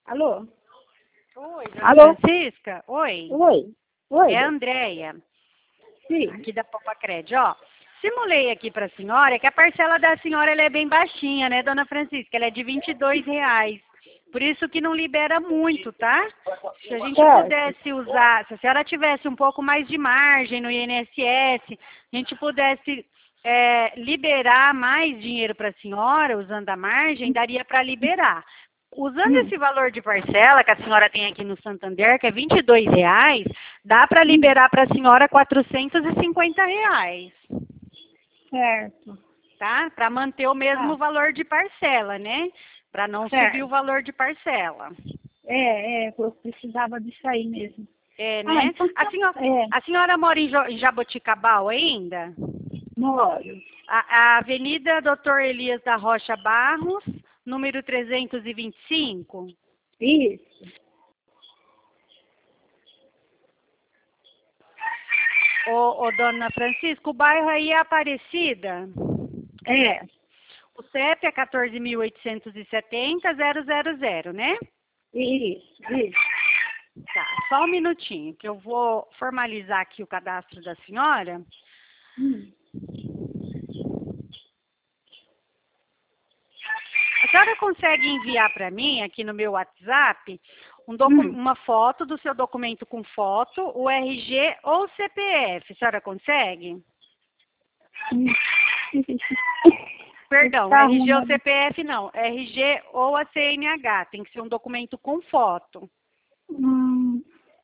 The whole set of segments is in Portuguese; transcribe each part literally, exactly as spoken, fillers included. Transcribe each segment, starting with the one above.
Alô? Oi, dona Alô? Francisca? Oi, Oi? Oi? é a Andréia, Sim. aqui da Popacred. Ó, simulei aqui para a senhora que a parcela da senhora ela é bem baixinha, né, dona Francisca? Ela é de vinte e dois reais. Por isso que não libera muito, tá? Se a gente Certo. pudesse usar, se a senhora tivesse um pouco mais de margem no I N S S, a gente pudesse é, liberar mais dinheiro para a senhora, usando a margem, daria para liberar. Usando Hum. esse valor de parcela que a senhora tem aqui no Santander, que é vinte e dois reais, dá para liberar para a senhora quatrocentos e cinquenta reais, Certo. tá? Para manter o mesmo Ah. valor de parcela, né? Para não Certo. subir o valor de parcela. É, é, eu precisava disso aí mesmo. É, Ah, né? então A tá. senhora, É, a senhora mora em, Jo- em Jaboticabal ainda? moro. A, a Avenida doutor Elias da Rocha Barros, número trezentos e vinte e cinco? Isso. Ô, ô, dona Francisca, o bairro aí é Aparecida? É. O C E P é quatorze mil oitocentos e setenta ponto zero zero, né? Isso, isso. Tá, só um minutinho, que eu vou formalizar aqui o cadastro da senhora. Hum. A senhora consegue enviar para mim, aqui no meu WhatsApp, um docu- Hum. uma foto do seu documento com foto, o R G ou o C P F? A senhora consegue? Hum. Perdão, Tá R G ou arrumando. C P F não, R G ou a C N H, tem que ser um documento com foto, Hum.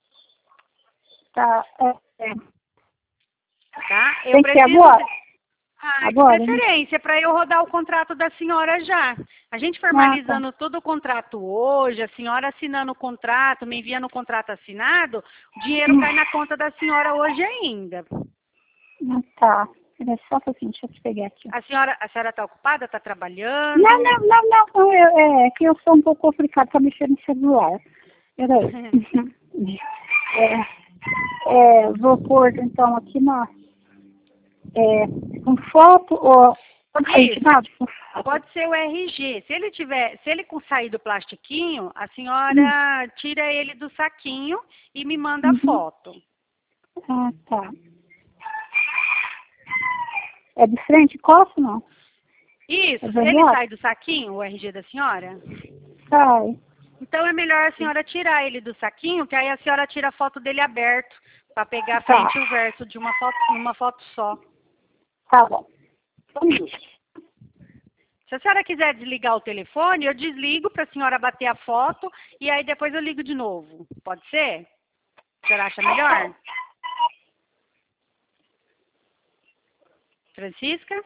Tá. É, é. tá? Eu Tem que ser preciso... agora? Ah, de Agora, né? preferência, para eu rodar o contrato da senhora já. A gente Ah, tá. formalizando todo o contrato hoje, a senhora assinando o contrato, me enviando o contrato assinado, o dinheiro Hum. cai na conta da senhora hoje ainda. Ah, tá. Espera só um pouquinho, deixa eu te pegar aqui. A senhora a senhora está ocupada? Está trabalhando? Não, não, não, não. não eu, é é que eu sou um pouco complicado para mexer no celular. Peraí. é, é, vou pôr então aqui na. É, com foto ou. Pode ser Isso, identidade? Com foto. pode ser o R G. Se ele tiver, se ele com- sair do plastiquinho, a Hum. senhora tira ele do saquinho e me manda a Uhum. foto. Ah, tá. É de frente, costa não? Isso, É do ele lado? sai do saquinho, o R G da senhora? Sai. Então é melhor a senhora tirar ele do saquinho, que aí a senhora tira a foto dele aberto, para pegar a Tá. frente e o verso de uma foto, numa foto só. Tá bom. Vamos. Se a senhora quiser desligar o telefone, eu desligo para a senhora bater a foto e aí depois eu ligo de novo. Pode ser? A senhora acha melhor? Francisca?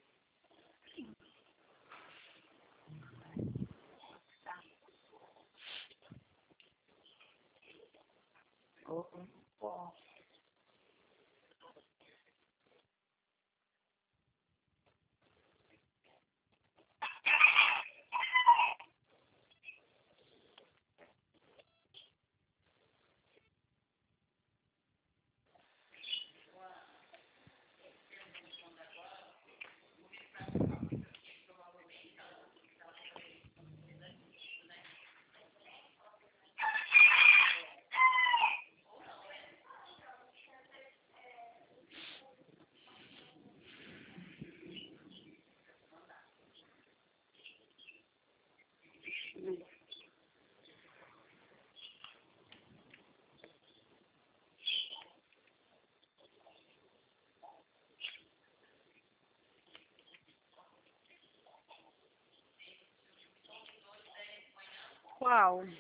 Qual?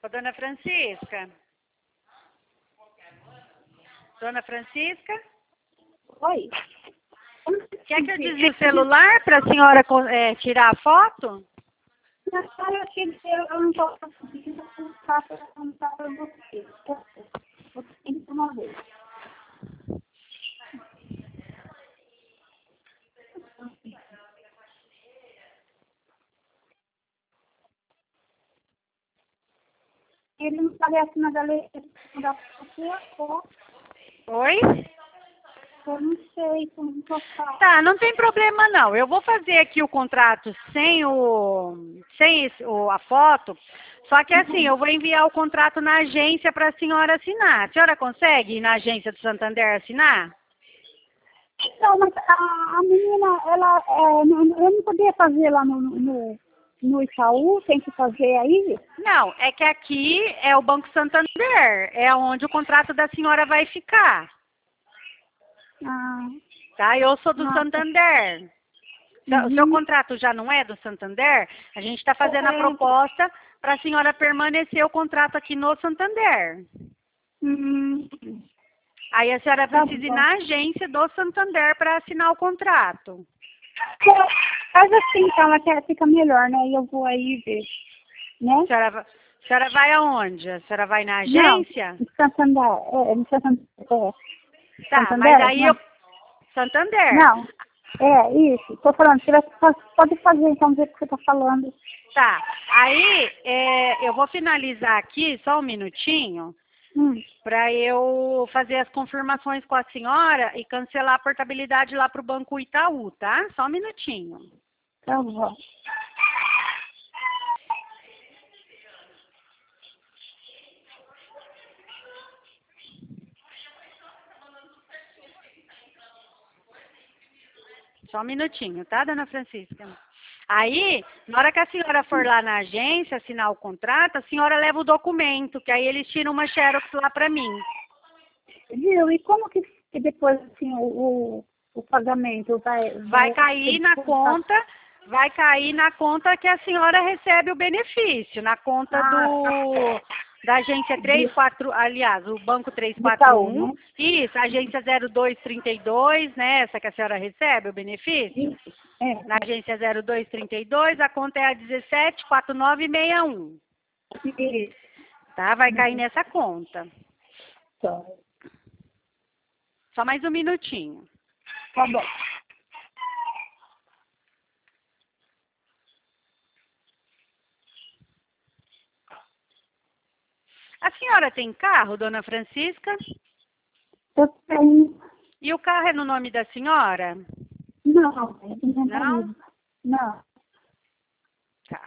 Ô, dona Francisca? Dona Francisca? Oi. Quer que eu desvie o celular para a senhora é, tirar a foto? Na sala eu te dizer, eu não estou conseguindo contar para você. Você tem que uma vez. Ele não aparece na galeria da sua foto. Oi? Eu não sei como tocar. Tá, não tem problema não. Eu vou fazer aqui o contrato sem o sem esse- o, a foto. Só que assim, eu vou enviar o contrato na agência para a senhora assinar. A senhora consegue ir na agência do Santander assinar? Não, mas a, a menina, ela, é, não- eu não podia fazer lá no, no, no Itaú, tem que fazer aí? Não, é que aqui é o Banco Santander, é onde o contrato da senhora vai ficar. Ah, Tá? Eu sou do nossa. Santander. O seu contrato já não é do Santander? A gente está fazendo a É. proposta para a senhora permanecer o contrato aqui no Santander. Hum, Aí a senhora Tá precisa ir bom. na agência do Santander para assinar o contrato. faz assim, então, até fica melhor, né? E eu vou aí ver, né? A senhora, va- a senhora vai aonde? A senhora vai na Não, agência? em Santander, é, em Santander, é. Tá, Santander? mas aí Não. eu... Santander. Não, é isso. Tô falando, você vai, pode fazer então do jeito que você tá falando. Tá. Aí é, eu vou finalizar aqui, só um minutinho, Hum, para eu fazer as confirmações com a senhora e cancelar a portabilidade lá para o Banco Itaú, tá? Só um minutinho. tá bom. Só um minutinho, tá, dona Francisca? Aí, na hora que a senhora for lá na agência assinar o contrato, a senhora leva o documento, que aí eles tiram uma xerox lá para mim. Viu? E como que que depois, assim, o, o, o pagamento vai... Vai cair na conta, vai cair na conta que a senhora recebe o benefício, na conta do da agência três quatro, aliás, o banco três quatro Itaú, um, né? isso, a agência zero dois trinta e dois, né, essa que a senhora recebe o benefício. Isso. É. Na agência zero dois trinta e dois, a conta é a dezessete quatro nove seis um, Isso. tá? Vai cair nessa conta. Tá. Só mais um minutinho. Tá bom. A senhora tem carro, dona Francisca? Eu tenho... E o carro é no nome da senhora? Não, é do meu Não? marido. Não. Tá.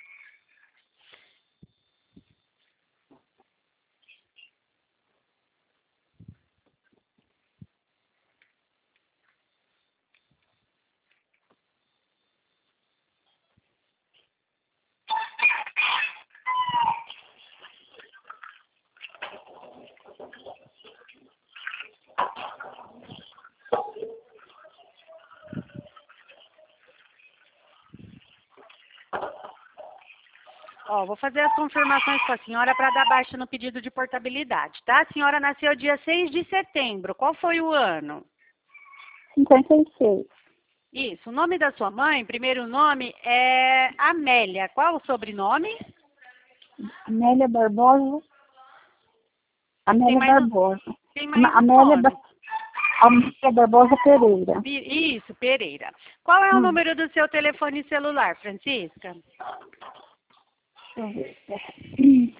Ó, vou fazer as confirmações com a senhora para dar baixa no pedido de portabilidade, tá? A senhora nasceu dia seis de setembro. Qual foi o ano? cinquenta e seis. Isso. O nome da sua mãe, primeiro nome, é Amélia. Qual o sobrenome? Amélia Barbosa. Amélia mais um- Barbosa. Tem mais um Amélia, nome. Ba- Amélia Barbosa Pereira. Pi- Isso, Pereira. Qual é o Hum. número do seu telefone celular, Francisca? Deixa eu ver. Hum.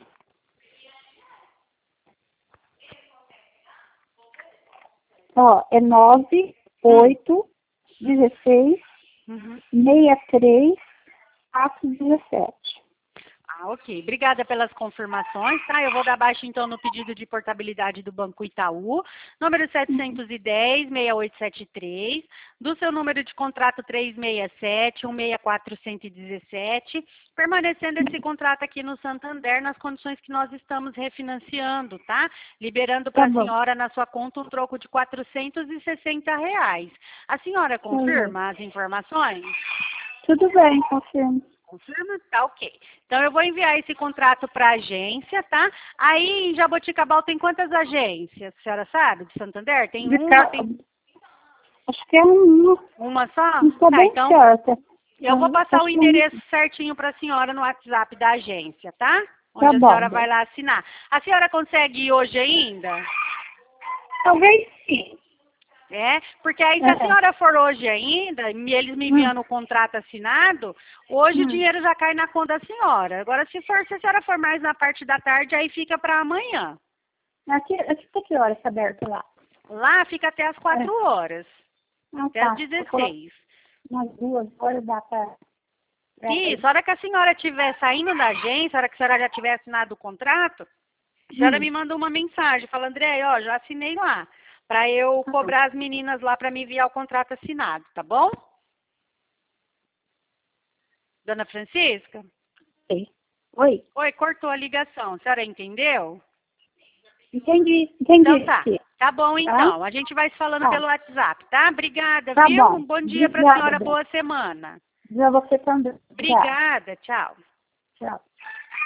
Ó, é nove oito dezesseis Uhum. sessenta e três quatro dezessete. Ah, ok. Obrigada pelas confirmações, tá? Eu vou dar baixa, então, no pedido de portabilidade do Banco Itaú, número setecentos e dez, seis oito sete três, do seu número de contrato três seis sete, um seis quatro um um sete, permanecendo esse contrato aqui no Santander nas condições que nós estamos refinanciando, tá? Liberando para a Tá bom. senhora na sua conta um troco de quatrocentos e sessenta reais. A senhora confirma as informações? Tudo bem, confirmo. Confirma? Tá ok. Então eu vou enviar esse contrato para a agência, tá? Aí em Jaboticabal tem quantas agências? A senhora sabe? De Santander? Tem De uma, ca- tem Acho que é uma. uma só? Não estou Tá, bem então certa. eu vou Hum, passar acho o que é um- endereço certinho para a senhora no WhatsApp da agência, tá? Tá Onde a bom. senhora vai lá assinar. A senhora consegue ir hoje ainda? Talvez sim. É, porque aí se a É. senhora for hoje ainda, e eles me enviando o contrato assinado, hoje o Hum. dinheiro já cai na conta da senhora. Agora, se for, se a senhora for mais na parte da tarde, aí fica para amanhã. Aqui, aqui até que horas está aberto lá? Lá fica até as quatro É. horas, Ah, até tá. as Se for dezesseis. umas duas horas dá para... Isso, a hora que a senhora estiver saindo da agência, a hora que a senhora já tiver assinado o contrato, a senhora Hum. me manda uma mensagem, fala, André, ó, já assinei lá, para eu cobrar as meninas lá para me enviar o contrato assinado, tá bom? Dona Francisca? Sim. Oi. Oi, cortou a ligação, a senhora entendeu? Entendi. Entendi. Então tá, tá bom então, a gente vai se falando Tá. pelo WhatsApp, tá? Obrigada, Tá viu? bom. Um bom dia para a Obrigada, senhora, Beth. boa semana. Pra você também. Obrigada. Obrigada, tchau. Tchau.